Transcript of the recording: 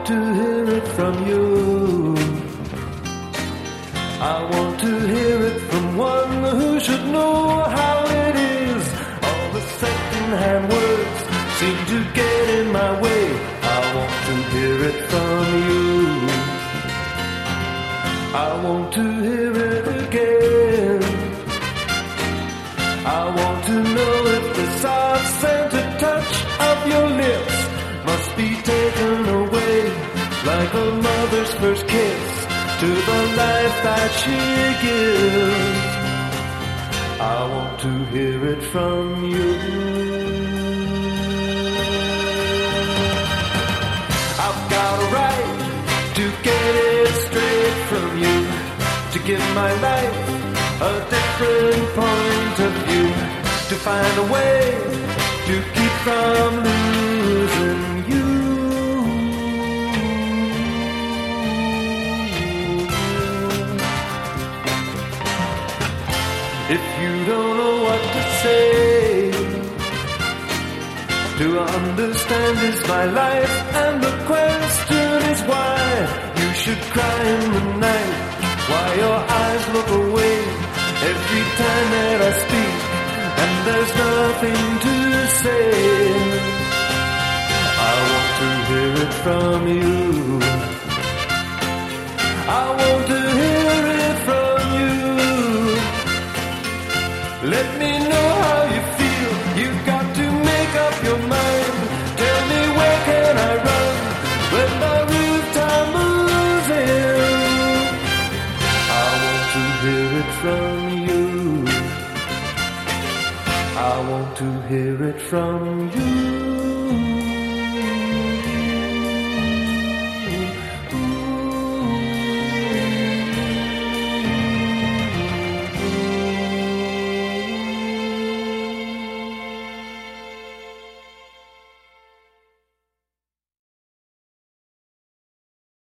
to hear it from you. I want to hear it from one who should know how it is. All the second-hand words seem to get in my way. I want to hear it from you. I want to hear it again. I want to know if the soft scented touch of your lips must be taken away like a mother's first kiss to the life that she gives. I want to hear it from you. I've got a right to get it straight from you, to give my life a different point of view, to find a way to keep from losing you. If you don't know what to say, to understand is my life, and the question is why you should cry in the night, why your eyes look away every time that I speak, and there's nothing to say. I want to hear it from you. I want to hear it from you. Let me know how you feel. You've got to make up your mind. Tell me, where can I run when the roof tumbles in? I want to hear it from you. I want to hear it from you.